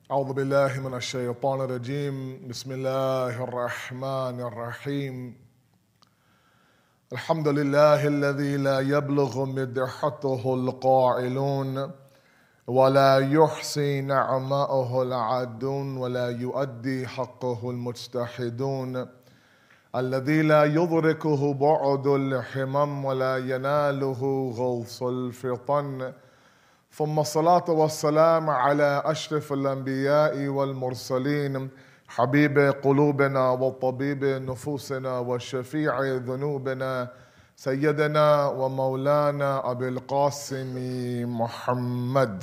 أعوذ بالله من الشيطان الرجيم بسم الله الرحمن الرحيم الحمد لله الذي لا يبلغ مدحته القائلون ولا يحصي نعماءه العادون ولا يؤدي حقه المجتهدون الذي لا يدركه بعد الحمم ولا يناله غوص الفطن ثم الصلاة والسلام على أشرف الأنبياء والمرسلين حبيب قلوبنا وطبيب نفوسنا وشفيع ذنوبنا سيدنا ومولانا أبي القاسم محمد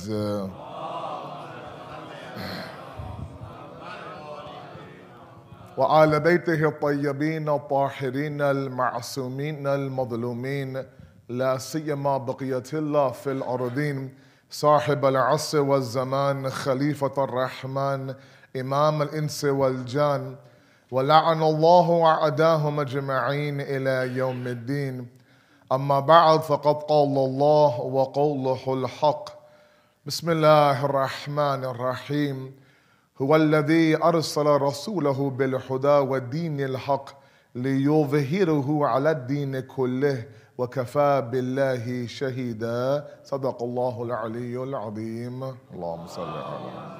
وآل بيته الطيبين الطاهرين المعصومين المظلومين لا سيما بقية الله في الأرضين صاحب العصر والزمان خليفة الرحمن إمام الإنس والجان ولعن الله أعداهم أجمعين إلى يوم الدين أما بعد فقد قال الله وقوله الحق بسم الله الرحمن الرحيم هو الذي أرسل رسوله بالهدى والدين الحق ليظهره على الدين كله وكفى بالله شهيدا صدق الله العلي العظيم اللهم صل على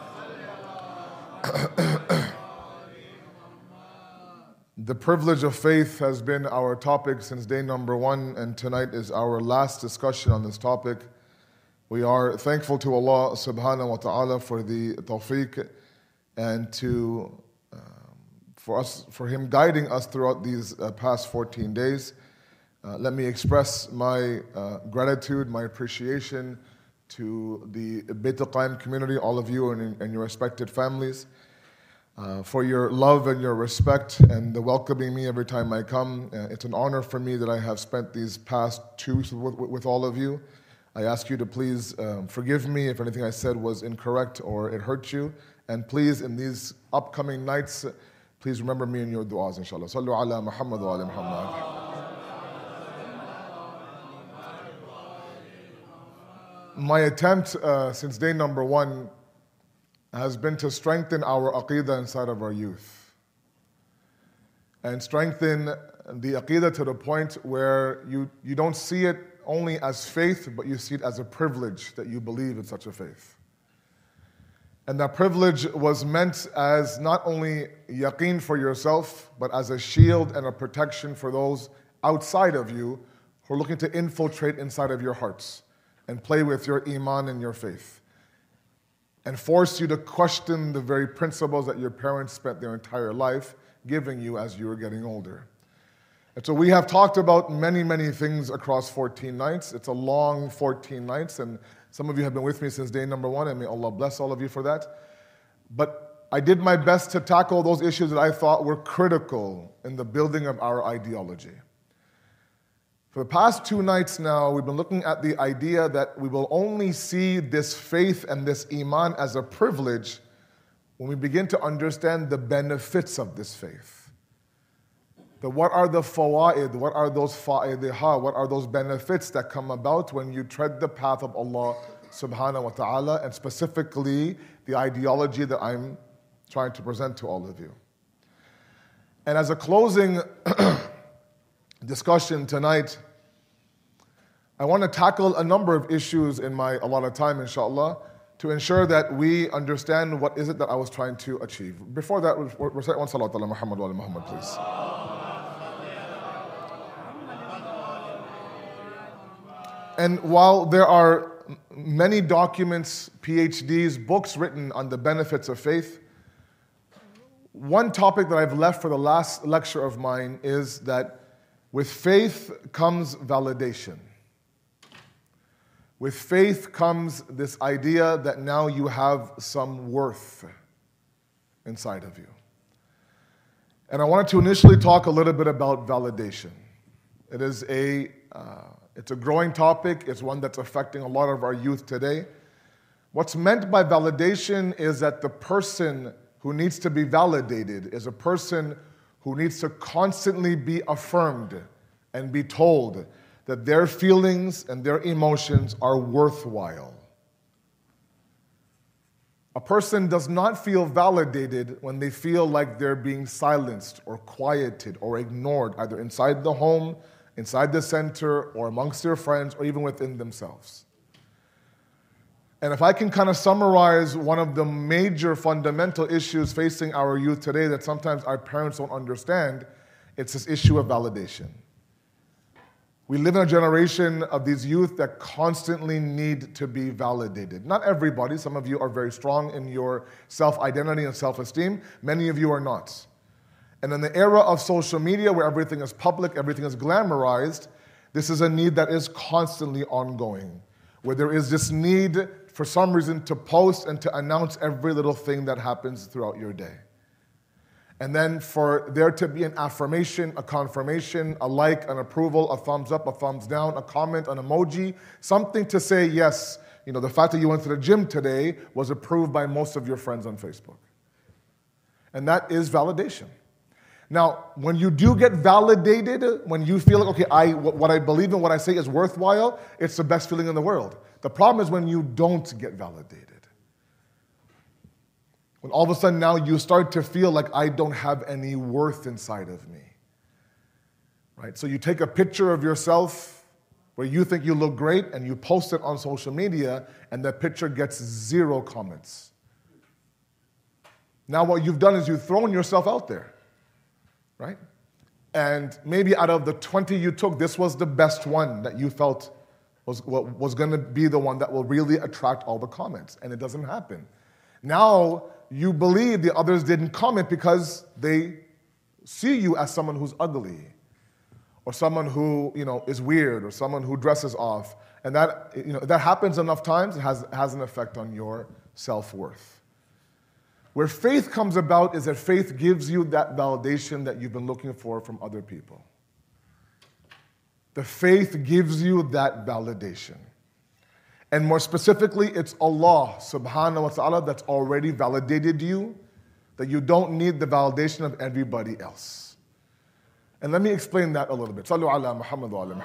The privilege of faith has been our topic since day number 1, and tonight is our last discussion on this topic. We are thankful to Allah subhanahu wa ta'ala for the tawfiq and for Him guiding us throughout these past 14 days. Let me express my gratitude, my appreciation to the Beit al-Qaim community, all of you and your respected families, for your love and your respect and the welcoming me every time I come. It's an honor for me that I have spent these past 2 weeks with all of you. I ask you to please forgive me if anything I said was incorrect or it hurt you. And please, in these upcoming nights, please remember me in your du'as, inshallah. Sallu ala Muhammad wa ala Muhammad. My attempt since day number 1 has been to strengthen our aqidah inside of our youth. And strengthen the aqidah to the point where you don't see it only as faith, but you see it as a privilege that you believe in such a faith. And that privilege was meant as not only yaqeen for yourself, but as a shield and a protection for those outside of you who are looking to infiltrate inside of your hearts and play with your iman and your faith, and force you to question the very principles that your parents spent their entire life giving you as you were getting older. And so we have talked about many, many things across 14 nights. It's a long 14 nights, and some of you have been with me since day number 1, and may Allah bless all of you for that. But I did my best to tackle those issues that I thought were critical in the building of our ideology. For the past 2 nights now, we've been looking at the idea that we will only see this faith and this iman as a privilege when we begin to understand the benefits of this faith. What are the fawaid, what are those fa'idiha, what are those benefits that come about when you tread the path of Allah subhanahu wa ta'ala, and specifically the ideology that I'm trying to present to all of you. And as a closing discussion tonight, I want to tackle a number of issues in my allotted time, inshallah, to ensure that we understand what is it that I was trying to achieve. Before that, recite one salat ala Muhammad wa ala Muhammad, please. And while there are many documents, PhDs, books written on the benefits of faith, one topic that I've left for the last lecture of mine is that with faith comes validation. With faith comes this idea that now you have some worth inside of you. And I wanted to initially talk a little bit about validation. It's a growing topic. It's one that's affecting a lot of our youth today. What's meant by validation is that the person who needs to be validated is a person who needs to constantly be affirmed and be told that their feelings and their emotions are worthwhile. A person does not feel validated when they feel like they're being silenced or quieted or ignored, either inside the home, inside the center, or amongst their friends, or even within themselves. And if I can kind of summarize one of the major fundamental issues facing our youth today that sometimes our parents don't understand, it's this issue of validation. We live in a generation of these youth that constantly need to be validated. Not everybody. Some of you are very strong in your self-identity and self-esteem. Many of you are not. And in the era of social media where everything is public, everything is glamorized, this is a need that is constantly ongoing, where there is this need for some reason to post and to announce every little thing that happens throughout your day. And then for there to be an affirmation, a confirmation, a like, an approval, a thumbs up, a thumbs down, a comment, an emoji, something to say, yes, the fact that you went to the gym today was approved by most of your friends on Facebook. And that is validation. Now, when you do get validated, when you feel like, okay, what I believe and what I say is worthwhile, it's the best feeling in the world. The problem is when you don't get validated. When all of a sudden now you start to feel like I don't have any worth inside of me. Right? So you take a picture of yourself where you think you look great and you post it on social media and that picture gets 0 comments. Now what you've done is you've thrown yourself out there. Right? And maybe out of the 20 you took, this was the best one that you felt was going to be the one that will really attract all the comments. And it doesn't happen. Now you believe the others didn't comment because they see you as someone who's ugly or someone who, is weird or someone who dresses off. And that, that happens enough times, it has an effect on your self-worth. Where faith comes about is that faith gives you that validation that you've been looking for from other people. The faith gives you that validation. And more specifically, it's Allah subhanahu wa ta'ala that's already validated you, that you don't need the validation of everybody else. And let me explain that a little bit. Sallu ala Muhammad wa ala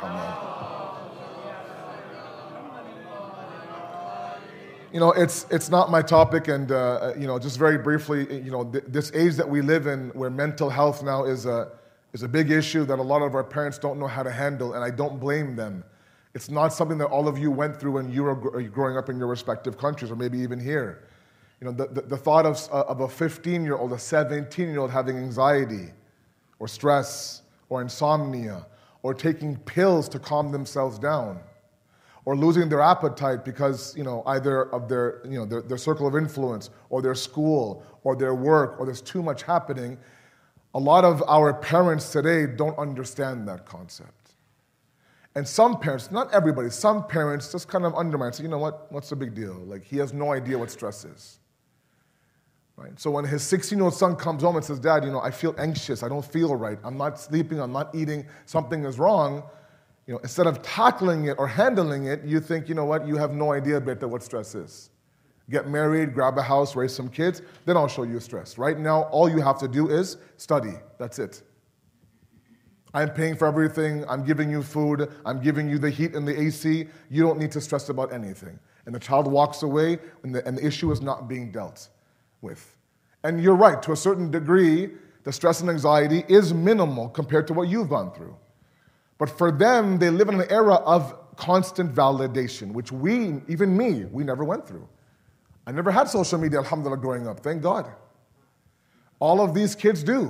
Muhammad. It's not my topic, and just very briefly, this age that we live in, where mental health now is a big issue that a lot of our parents don't know how to handle, and I don't blame them. It's not something that all of you went through when you were growing up in your respective countries, or maybe even here. The thought of a 15-year-old, a 17-year-old having anxiety, or stress, or insomnia, or taking pills to calm themselves down, or losing their appetite because, either of their circle of influence, or their school, or their work, or there's too much happening. A lot of our parents today don't understand that concept. And some parents, not everybody, some parents just kind of undermine. So, what's the big deal? Like, he has no idea what stress is. Right? So when his 16-year-old son comes home and says, Dad, I feel anxious, I don't feel right, I'm not sleeping, I'm not eating, something is wrong, instead of tackling it or handling it, you think, you have no idea better what stress is. Get married, grab a house, raise some kids, then I'll show you stress. Right now, all you have to do is study. That's it. I'm paying for everything, I'm giving you food, I'm giving you the heat and the AC, you don't need to stress about anything. And the child walks away and the issue is not being dealt with. And you're right, to a certain degree, the stress and anxiety is minimal compared to what you've gone through. But for them, they live in an era of constant validation, which we never went through. I never had social media, alhamdulillah, growing up, thank God. All of these kids do.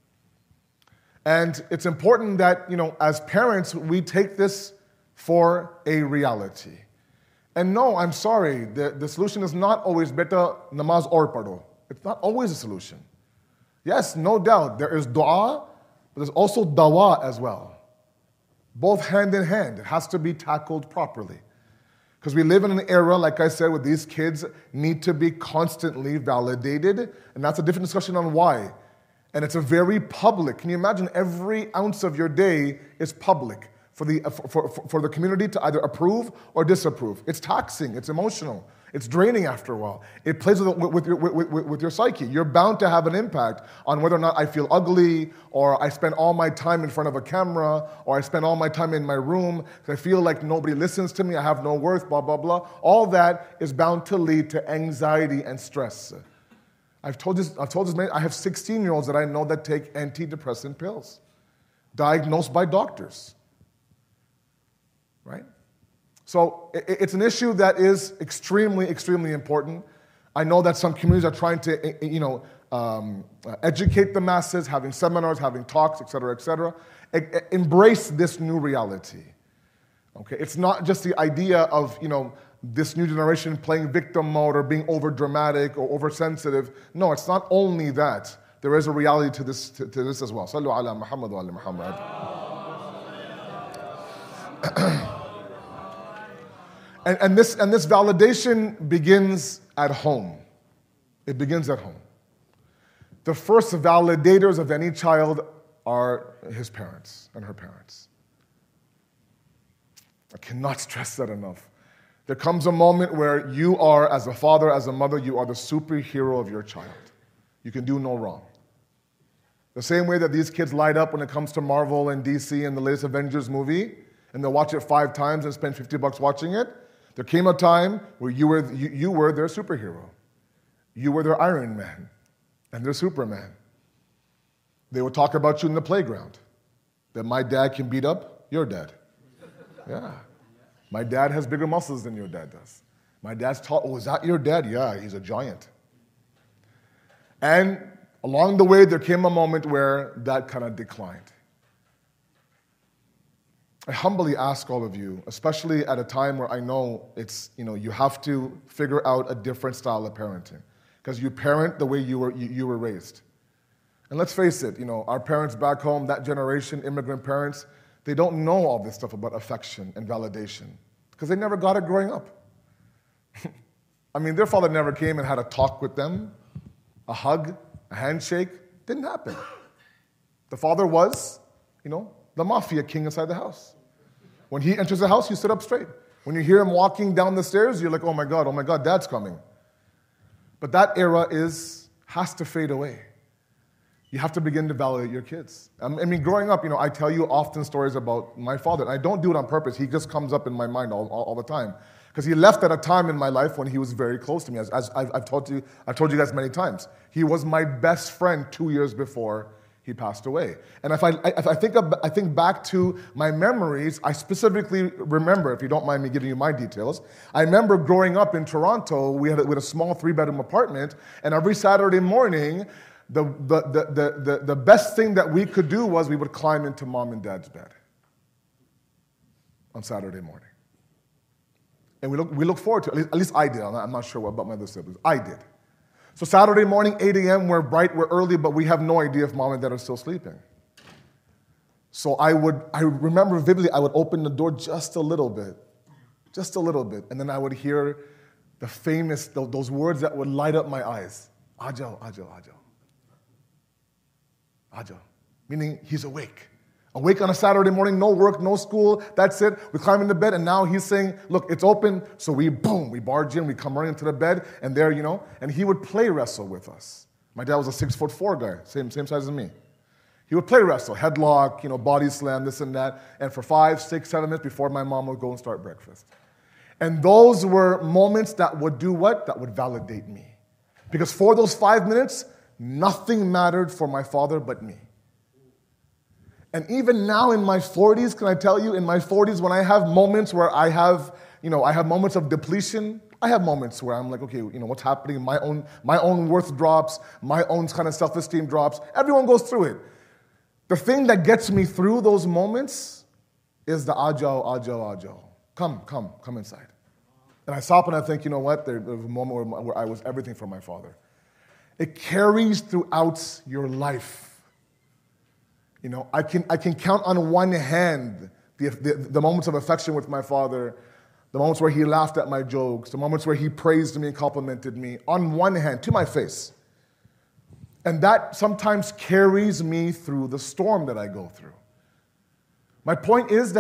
And it's important that, as parents, we take this for a reality. And no, I'm sorry, the solution is not always better namaz or paro. It's not always a solution. Yes, no doubt, there is dua, but there's also dawa as well. Both hand in hand. It has to be tackled properly. Because we live in an era, like I said, where these kids need to be constantly validated, and that's a different discussion on why. And it's a very public. Can you imagine every ounce of your day is public for the community to either approve or disapprove? It's taxing, it's emotional. It's draining after a while. It plays with your psyche. You're bound to have an impact on whether or not I feel ugly, or I spend all my time in front of a camera, or I spend all my time in my room because I feel like nobody listens to me, I have no worth, blah, blah, blah. All that is bound to lead to anxiety and stress. I've told this many, I have 16-year-olds that I know that take antidepressant pills, diagnosed by doctors, right? So it's an issue that is extremely, extremely important. I know that some communities are trying to, educate the masses, having seminars, having talks, et cetera, et cetera. Embrace this new reality. Okay, it's not just the idea of, this new generation playing victim mode or being over dramatic or oversensitive. No, it's not only that. There is a reality to this as well. Sallu ala Muhammad wa ala Muhammad. And this validation begins at home. It begins at home. The first validators of any child are his parents and her parents. I cannot stress that enough. There comes a moment where you are, as a father, as a mother, you are the superhero of your child. You can do no wrong. The same way that these kids light up when it comes to Marvel and DC and the latest Avengers movie, and they'll watch it 5 times and spend $50 watching it, there came a time where you were their superhero. You were their Iron Man and their Superman. They would talk about you in the playground, that my dad can beat up your dad. Yeah. My dad has bigger muscles than your dad does. My dad's tall. Oh, is that your dad? Yeah, he's a giant. And along the way, there came a moment where that kind of declined. I humbly ask all of you, especially at a time where I know it's, you have to figure out a different style of parenting, because you parent the way you were raised. And let's face it, our parents back home, that generation, immigrant parents, they don't know all this stuff about affection and validation because they never got it growing up. I mean, their father never came and had a talk with them, a hug, a handshake. Didn't happen. The father was, the mafia king inside the house. When he enters the house, you sit up straight. When you hear him walking down the stairs, you're like, oh my God, dad's coming. But that era has to fade away. You have to begin to validate your kids. I mean, growing up, I tell you often stories about my father. And I don't do it on purpose. He just comes up in my mind all the time. Because he left at a time in my life when he was very close to me. As I've told you guys many times. He was my best friend 2 years before he passed away. And if I think back to my memories, I specifically remember, if you don't mind me giving you my details, I remember growing up in Toronto, we had a small 3-bedroom apartment, and every Saturday morning, the best thing that we could do was we would climb into mom and dad's bed on Saturday morning. And we look forward to it. At least I did. I'm not sure about my other siblings. I did. So Saturday morning, 8 a.m., we're bright, we're early, but we have no idea if mom and dad are still sleeping. So I remember vividly, I would open the door just a little bit, and then I would hear the famous, those words that would light up my eyes. Ajo, Ajo, Ajo. Ajo, meaning he's awake. Awake on a Saturday morning, no work, no school, that's it. We climb into bed, and now he's saying, look, it's open. So we barge in, we come running into the bed, and there, and he would play wrestle with us. My dad was a 6'4" guy, same size as me. He would play wrestle, headlock, body slam, this and that, and for 5, 6, 7 minutes before my mom would go and start breakfast. And those were moments that would do what? That would validate me. Because for those 5 minutes, nothing mattered for my father but me. And even now in my 40s, can I tell you, in my 40s, when I have moments where I have moments of depletion, I have moments where I'm like, okay, what's happening? My own worth drops, my own kind of self-esteem drops. Everyone goes through it. The thing that gets me through those moments is the ajo, ajo, ajo. Come inside. And I stop and I think, you know what? There was a moment where I was everything for my father. It carries throughout your life. I can count on one hand the moments of affection with my father, the moments where he laughed at my jokes, the moments where he praised me and complimented me, on one hand, to my face. And that sometimes carries me through the storm that I go through. My point is that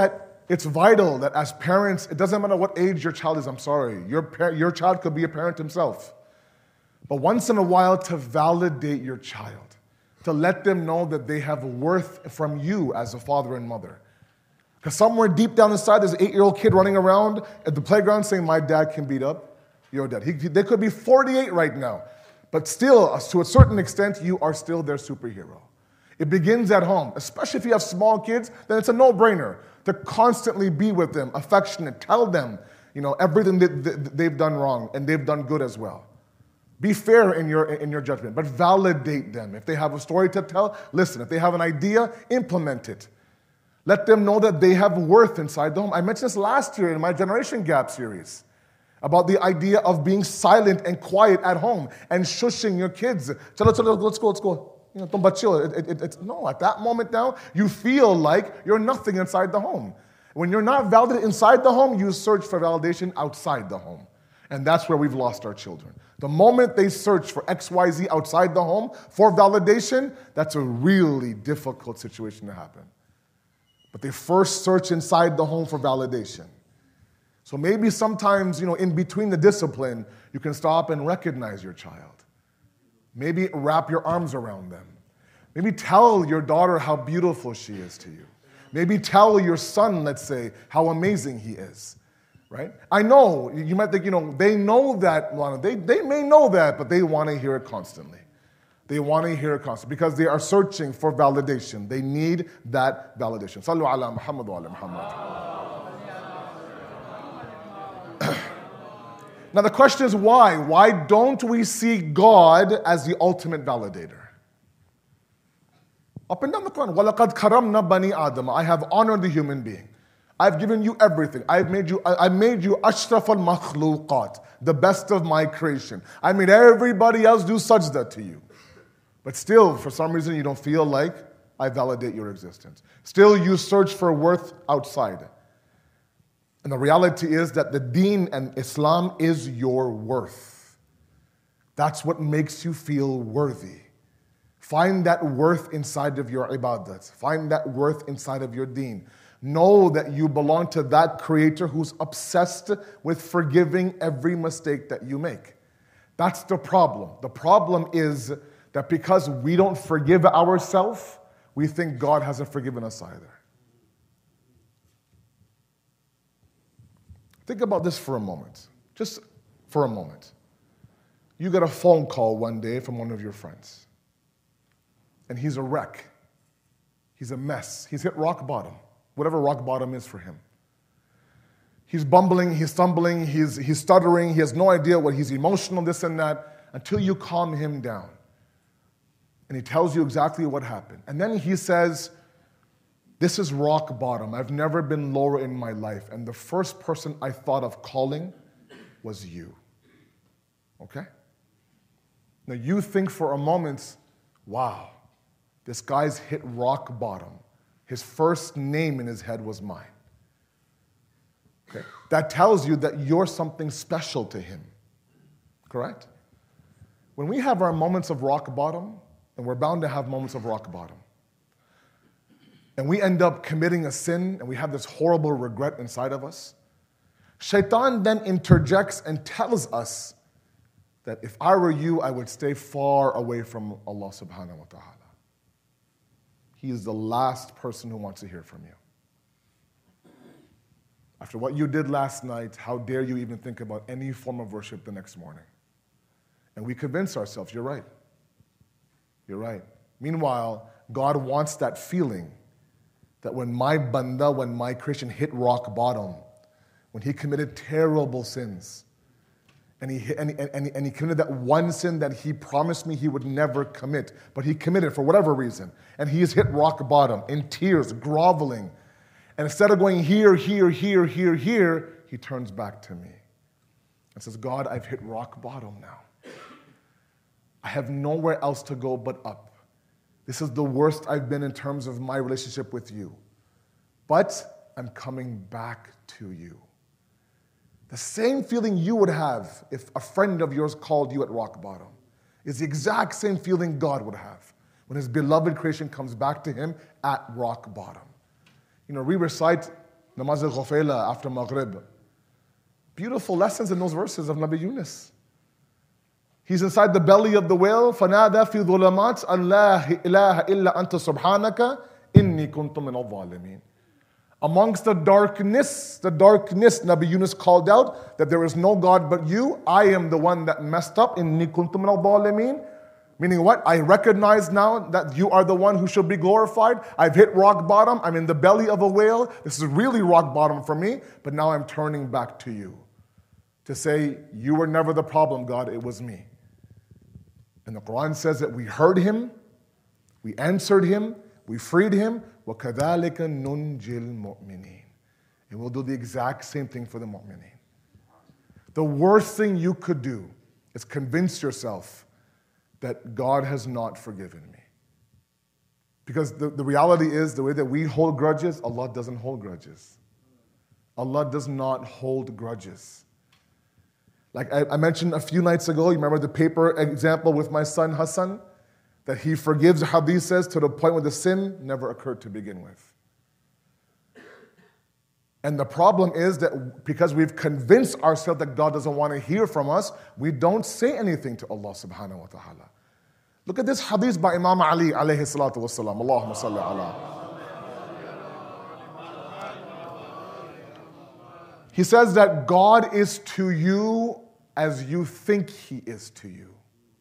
It's vital that as parents, it doesn't matter what age your child is, I'm sorry. Your child could be a parent himself. But once in a while, to validate your child, to let them know that they have worth from you as a father and mother. Because somewhere deep down inside, there's an 8-year-old kid running around at the playground saying, my dad can beat up your dad. They could be 48 right now. But still, to a certain extent, you are still their superhero. It begins at home. Especially if you have small kids, then it's a no-brainer to constantly be with them, affectionate, tell them, everything that they've done wrong and they've done good as well. Be fair in your judgment, but validate them. If they have a story to tell, listen. If they have an idea, implement it. Let them know that they have worth inside the home. I mentioned this last year in my Generation Gap series about the idea of being silent and quiet at home and shushing your kids. Chalo, let's go. No, at that moment now, you feel like you're nothing inside the home. When you're not validated inside the home, you search for validation outside the home. And that's where we've lost our children. The moment they search for XYZ outside the home for validation, that's a really difficult situation to happen. But they first search inside the home for validation. So maybe sometimes, in between the discipline, you can stop and recognize your child. Maybe wrap your arms around them. Maybe tell your daughter how beautiful she is to you. Maybe tell your son, let's say, how amazing he is. Right? I know, you might think, they know that, they may know that, but they want to hear it constantly. They want to hear it constantly because they are searching for validation. They need that validation. Sallu ala Muhammad wa ala Muhammad. Now the question is why? Why don't we see God as the ultimate validator? Up and down the Quran, وَلَقَدْ كَرَمْنَا بَنِي آدَمَ. I have honored the human being. I've given you everything. I made you ashraf al-makhluqat, the best of my creation. I made everybody else do sajda to you. But still, for some reason, you don't feel like I validate your existence. Still, you search for worth outside. And the reality is that the deen and Islam is your worth. That's what makes you feel worthy. Find that worth inside of your ibadat. Find that worth inside of your deen. Know that you belong to that creator who's obsessed with forgiving every mistake that you make. That's the problem. The problem is that because we don't forgive ourselves, we think God hasn't forgiven us either. Think about this for a moment. Just for a moment. You get a phone call one day from one of your friends. And he's a wreck. He's a mess. He's hit rock bottom. Whatever rock bottom is for him. He's bumbling, he's stumbling, he's stuttering, he has no idea what he's emotional, this and that, until you calm him down. And he tells you exactly what happened. And then he says, this is rock bottom. I've never been lower in my life. And the first person I thought of calling was you. Okay? Now you think for a moment, wow, this guy's hit rock bottom. His first name in his head was mine. Okay? That tells you that you're something special to him. Correct? When we have our moments of rock bottom, and we're bound to have moments of rock bottom, and we end up committing a sin, and we have this horrible regret inside of us, Shaitan then interjects and tells us that if I were you, I would stay far away from Allah subhanahu wa ta'ala. He is the last person who wants to hear from you. After what you did last night, how dare you even think about any form of worship the next morning? And we convince ourselves, you're right. You're right. Meanwhile, God wants that feeling that when my banda, when my creation hit rock bottom, when he committed terrible sins, and he committed that one sin that he promised me he would never commit, but he committed for whatever reason, and he has hit rock bottom in tears, groveling, and instead of going here, he turns back to me and says, God, I've hit rock bottom now. I have nowhere else to go but up. This is the worst I've been in terms of my relationship with you. But I'm coming back to you. The same feeling you would have if a friend of yours called you at rock bottom is the exact same feeling God would have when his beloved creation comes back to him at rock bottom. We recite Namaz al-Ghufayla after Maghrib. Beautiful lessons in those verses of Nabi Yunus. He's inside the belly of the whale. فَنَادَى فِي ظُلَمَاتٍ أَنْ لَا إِلَهَ إِلَّا أَنْتَ سُبْحَانَكَ إِنِّي كُنْتُ مِنَ الظَّالِمِينَ. Amongst the darkness, Nabi Yunus called out that there is no God but you. I am the one that messed up. إِنِّي كُنْتُ مِنَ الظَّالِمِينَ. Meaning what? I recognize now that you are the one who should be glorified. I've hit rock bottom. I'm in the belly of a whale. This is really rock bottom for me. But now I'm turning back to you to say, you were never the problem, God. It was me. And the Quran says that we heard him, we answered him, we freed him. وَكَذَلِكَ نُنْجِي الْمُؤْمِنِينَ. And we'll do the exact same thing for the mu'mineen. The worst thing you could do is convince yourself that God has not forgiven me. Because the reality is, the way that we hold grudges, Allah doesn't hold grudges. Allah does not hold grudges. Like I mentioned a few nights ago, you remember the paper example with my son Hassan? That he forgives, Hadith says, to the point where the sin never occurred to begin with. And the problem is that because we've convinced ourselves that God doesn't want to hear from us, we don't say anything to Allah subhanahu wa ta'ala. Look at this hadith by Imam Ali alayhi salatu wasalam. Allahumma salli ala. He says that God is to you as you think he is to you.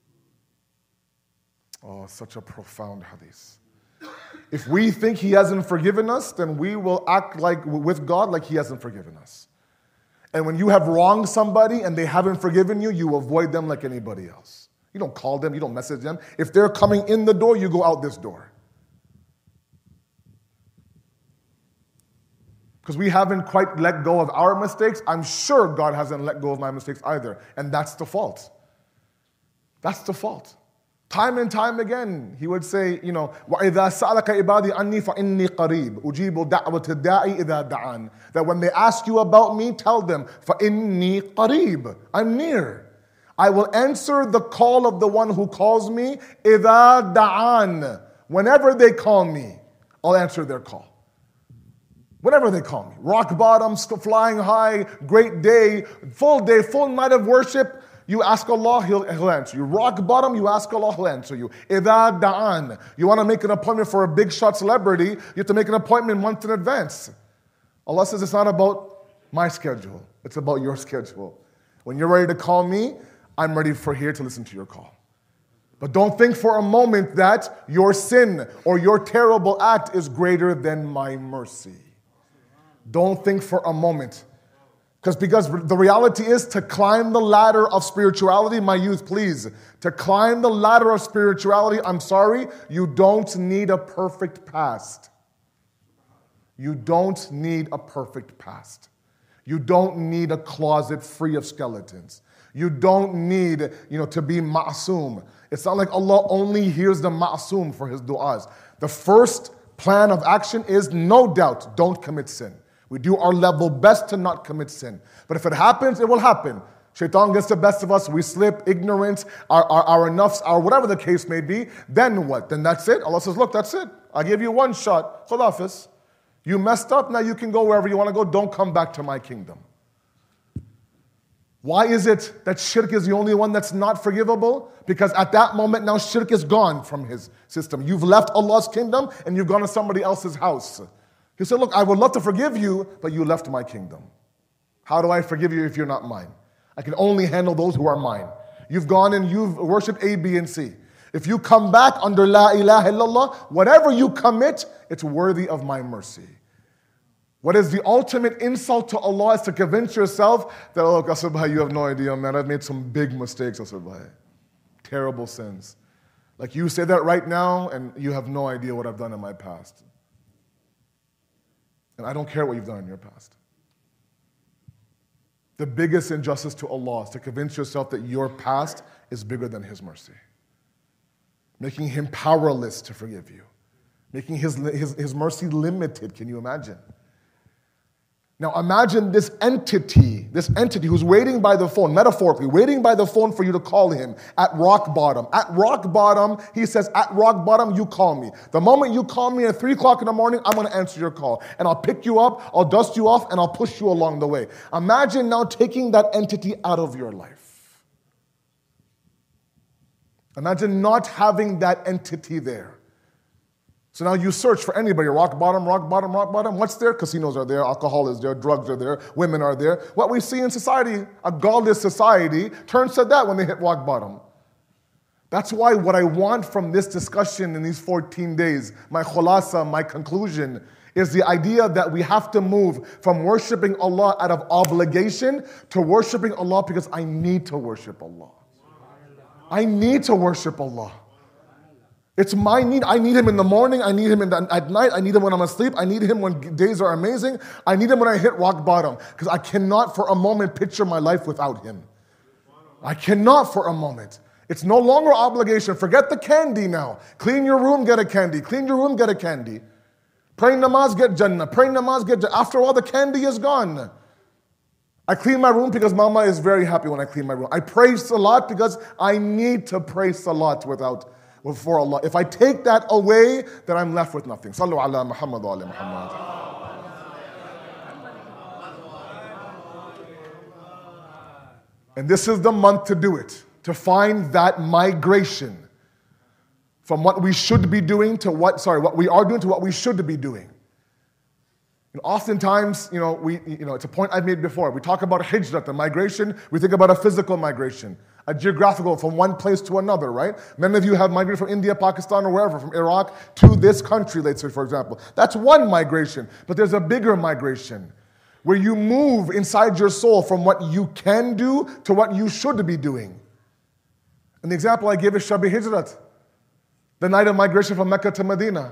Oh, such a profound hadith. If we think he hasn't forgiven us, then we will act like with God like he hasn't forgiven us. And when you have wronged somebody and they haven't forgiven you, you avoid them like anybody else. You don't call them, you don't message them. If they're coming in the door, you go out this door. Because we haven't quite let go of our mistakes. I'm sure God hasn't let go of my mistakes either. And that's the fault. That's the fault. Time and time again, he would say, وَإِذَا سَأَلَكَ عِبَادِي عَنِّي فَإِنِّي قَرِيبٌ أُجِيبُ دَعْوَةَ الدَّاعِ إِذَا دَعَانِ. That when they ask you about me, tell them, فَإِنِّي قَرِيبٌ. I'm near. I will answer the call of the one who calls me, إِذَا دَعَانِ. Whenever they call me, I'll answer their call. Whenever they call me. Rock bottom, flying high, great day, full night of worship. You ask Allah, He'll answer you. Rock bottom, you ask Allah, He'll answer you. إِذَا دَعَانِ. You want to make an appointment for a big shot celebrity, you have to make an appointment months in advance. Allah says it's not about my schedule. It's about your schedule. When you're ready to call me, I'm ready here to listen to your call. But don't think for a moment that your sin or your terrible act is greater than my mercy. Don't think for a moment. Because the reality is to climb the ladder of spirituality, my youth, please. To climb the ladder of spirituality, I'm sorry, you don't need a perfect past. You don't need a perfect past. You don't need a closet free of skeletons. You don't need, to be ma'soom. It's not like Allah only hears the ma'soom for his du'as. The first plan of action is, no doubt, don't commit sin. We do our level best to not commit sin. But if it happens, it will happen. Shaitan gets the best of us, we slip, ignorance, our nafs, our whatever the case may be. Then what? Then that's it? Allah says, look, that's it. I gave you one shot. Khudafis. You messed up, now you can go wherever you want to go. Don't come back to my kingdom. Why is it that shirk is the only one that's not forgivable? Because at that moment now shirk is gone from his system. You've left Allah's kingdom and you've gone to somebody else's house. He said, look, I would love to forgive you, but you left my kingdom. How do I forgive you if you're not mine? I can only handle those who are mine. You've gone and you've worshipped A, B, and C. If you come back under La ilaha illallah, whatever you commit, it's worthy of my mercy. What is the ultimate insult to Allah is to convince yourself that, oh, Asad Bhai, you have no idea, man. I've made some big mistakes, Asad Bhai. Terrible sins. Like you say that right now, and you have no idea what I've done in my past. And I don't care what you've done in your past. The biggest injustice to Allah is to convince yourself that your past is bigger than His mercy. Making Him powerless to forgive you. Making His mercy limited, can you imagine? Now imagine this entity who's waiting by the phone, metaphorically, waiting by the phone for you to call him at rock bottom. At rock bottom, he says, at rock bottom, you call me. The moment you call me at 3 o'clock in the morning, I'm going to answer your call. And I'll pick you up, I'll dust you off, and I'll push you along the way. Imagine now taking that entity out of your life. Imagine not having that entity there. So now you search for anybody, rock bottom. What's there? Casinos are there, alcohol is there, drugs are there, women are there. What we see in society, a godless society, turns to that when they hit rock bottom. That's why what I want from this discussion in these 14 days, my khulasa, my conclusion, is the idea that we have to move from worshiping Allah out of obligation to worshiping Allah because I need to worship Allah. I need to worship Allah. It's my need. I need Him in the morning. I need Him at night. I need Him when I'm asleep. I need Him when days are amazing. I need Him when I hit rock bottom. Because I cannot for a moment picture my life without Him. I cannot for a moment. It's no longer obligation. Forget the candy now. Clean your room, get a candy. Clean your room, get a candy. Pray namaz, get Jannah. Pray namaz, get Jannah. After all, the candy is gone. I clean my room because Mama is very happy when I clean my room. I pray salat because I need to pray salat before Allah. If I take that away, then I'm left with nothing. Sallu ala Muhammad wa ala Muhammad. And this is the month to do it, to find that migration from what we should be doing to what we are doing to what we should be doing. And oftentimes, it's a point I've made before. We talk about hijrat, the migration. We think about a physical migration, a geographical from one place to another, right? Many of you have migrated from India, Pakistan, or wherever, from Iraq to this country, let's say, for example. That's one migration. But there's a bigger migration where you move inside your soul from what you can do to what you should be doing. And the example I give is Shab-e Hijrat, the night of migration from Mecca to Medina.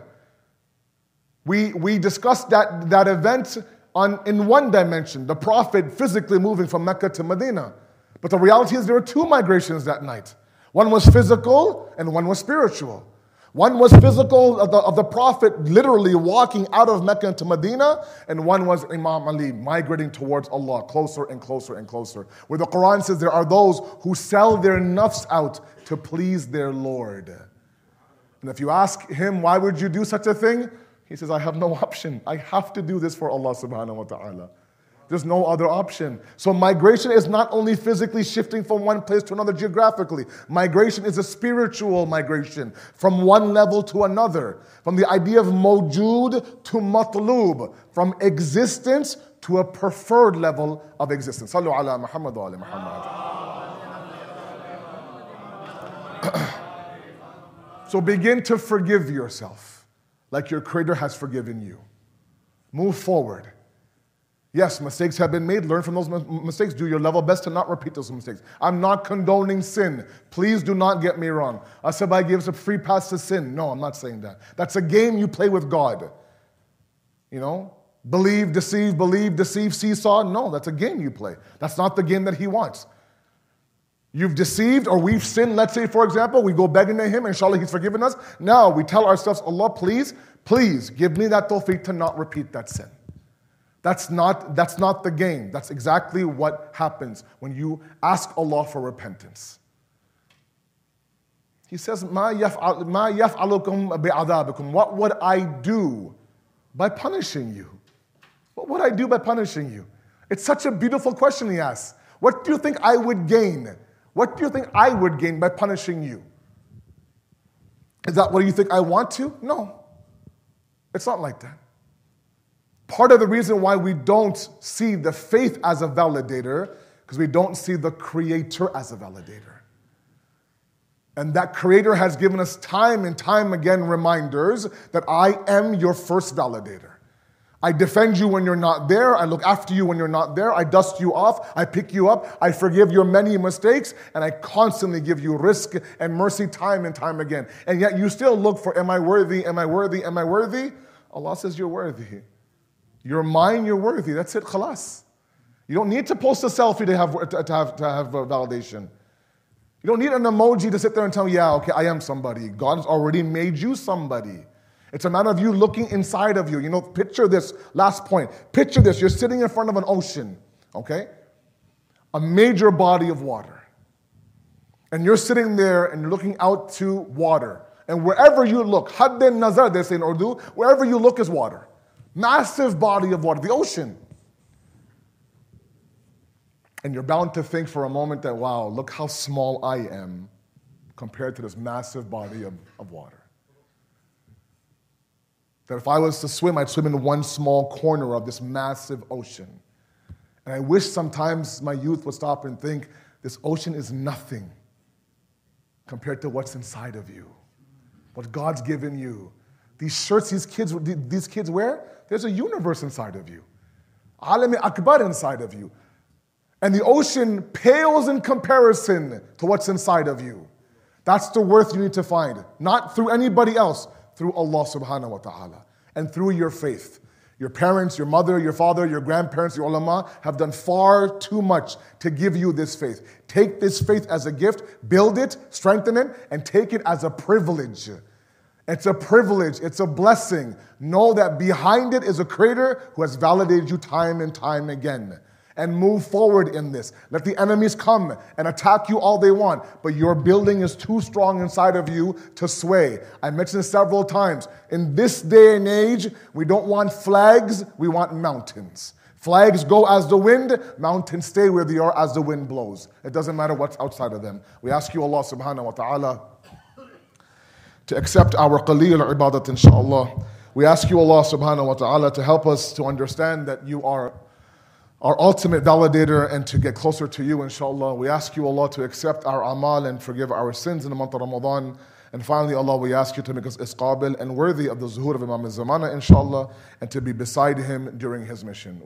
We discussed that event in one dimension, the Prophet physically moving from Mecca to Medina. But the reality is there were two migrations that night. One was physical and one was spiritual. One was physical of the Prophet literally walking out of Mecca to Medina, and one was Imam Ali migrating towards Allah closer and closer and closer. Where the Quran says there are those who sell their nafs out to please their Lord. And if you ask him, why would you do such a thing? He says, I have no option. I have to do this for Allah subhanahu wa ta'ala. There's no other option. So migration is not only physically shifting from one place to another geographically. Migration is a spiritual migration from one level to another. From the idea of mawjood to matloob. From existence to a preferred level of existence. Sallu ala Muhammad wa ala Muhammad. So begin to forgive yourself like your Creator has forgiven you. Move forward. Yes, mistakes have been made. Learn from those mistakes. Do your level best to not repeat those mistakes. I'm not condoning sin. Please do not get me wrong. Asabai gives a free pass to sin. No, I'm not saying that. That's a game you play with God. Believe, deceive, seesaw. No, that's a game you play. That's not the game that He wants. You've deceived or we've sinned, let's say, for example, we go begging to Him, inshallah He's forgiven us. Now we tell ourselves, Allah, please give me that tawfiq to not repeat that sin. That's not the game. That's exactly what happens when you ask Allah for repentance. He says, مَا يَفْعَلُكُمْ بِعَذَابِكُمْ. What would I do by punishing you? What would I do by punishing you? It's such a beautiful question he asks. What do you think I would gain? What do you think I would gain by punishing you? Is that what you think I want to? No. It's not like that. Part of the reason why we don't see the faith as a validator, because we don't see the Creator as a validator. And that Creator has given us time and time again reminders that I am your first validator. I defend you when you're not there. I look after you when you're not there. I dust you off. I pick you up. I forgive your many mistakes. And I constantly give you risk and mercy time and time again. And yet you still look for, am I worthy? Am I worthy? Am I worthy? Allah says you're worthy. You're mine, you're worthy. That's it, khalas. You don't need to post a selfie to have validation. You don't need an emoji to sit there and tell, yeah, okay, I am somebody. God has already made you somebody. It's a matter of you looking inside of you. You know, picture this, last point. Picture this, you're sitting in front of an ocean, okay? A major body of water. And you're sitting there and you're looking out to water. And wherever you look, Haddin Nazar, they say in Urdu, wherever you look is water. Massive body of water, the ocean. And you're bound to think for a moment that, wow, look how small I am compared to this massive body of water. That if I was to swim, I'd swim in one small corner of this massive ocean. And I wish sometimes my youth would stop and think, this ocean is nothing compared to what's inside of you, what God's given you. These shirts these kids wear, there's a universe inside of you. Alam Akbar inside of you. And the ocean pales in comparison to what's inside of you. That's the worth you need to find. Not through anybody else, through Allah subhanahu wa ta'ala. And through your faith. Your parents, your mother, your father, your grandparents, your ulama have done far too much to give you this faith. Take this faith as a gift, build it, strengthen it, and take it as a privilege. It's a privilege, it's a blessing. Know that behind it is a creator who has validated you time and time again. And move forward in this. Let the enemies come and attack you all they want, but your building is too strong inside of you to sway. I mentioned it several times. In this day and age, we don't want flags, we want mountains. Flags go as the wind, mountains stay where they are as the wind blows. It doesn't matter what's outside of them. We ask you, Allah subhanahu wa ta'ala, to accept our qaleel ibadat, inshaAllah. We ask you, Allah subhanahu wa ta'ala, to help us to understand that you are our ultimate validator and to get closer to you, inshallah. We ask you, Allah, to accept our amal and forgive our sins in the month of Ramadan. And finally, Allah, we ask you to make us isqabil and worthy of the zuhur of Imam al-Zamana, inshallah, and to be beside him during his mission.